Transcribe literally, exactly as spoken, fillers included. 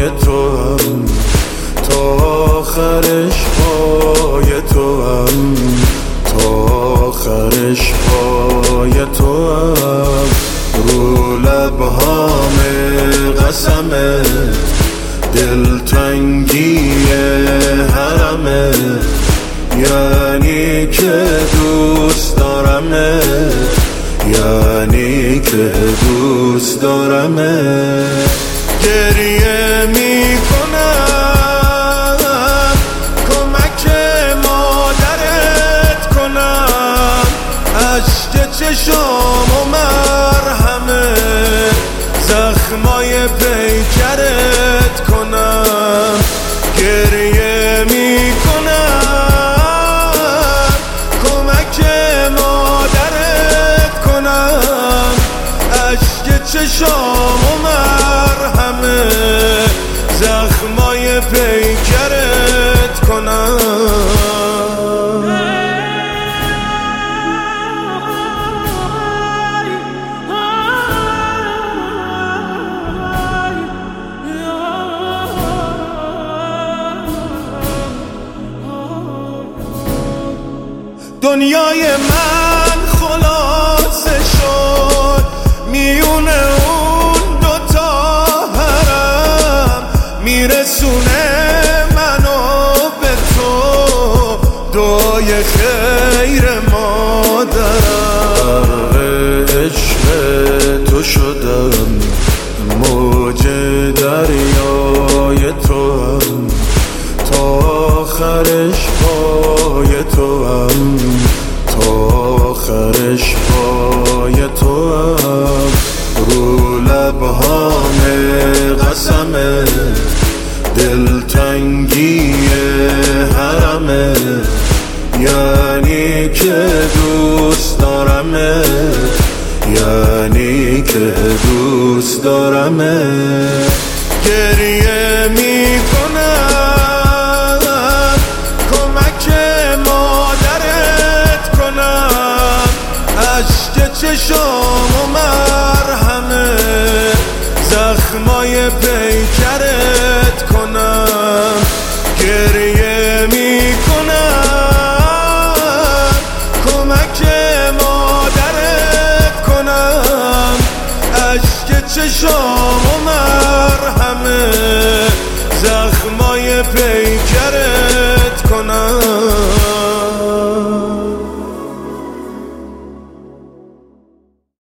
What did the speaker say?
تو هم، تا آخرش پای تو هم، تا آخرش پای تو هم. رو لبهام قسمت، دلتنگی حرمت، یعنی که دوست دارمت، یعنی که دوست دارمت. گریه میکنم کمک مادرت کنم، اشک چشام و مرهمه زخمای پیکرت کنم. گریه میکنم کمک مادرت کنم، اشک چشام و مرهمه زخمای پیکرت کنم. دنیای من خلاصه شد میونه اون دوتا حرم، میرسونه منو به تو دعای خیر مادرم. غرق عشق تو شدم، موج دریای تو هم، تا آخرش پای تو هم، تا آخرش پای تو هم. رو لبهام قسمت، دلتنگی حرمت، یعنی که دوست دارمت، یعنی که دوست دارمت. گریه میکنم کمک مادرت کنم، اشک چشام و مرهمه زخمای پیکرت کنم. گریه میکنم کمک مادرت کنم، اشک چشام و مرهمه زخمای پیکرت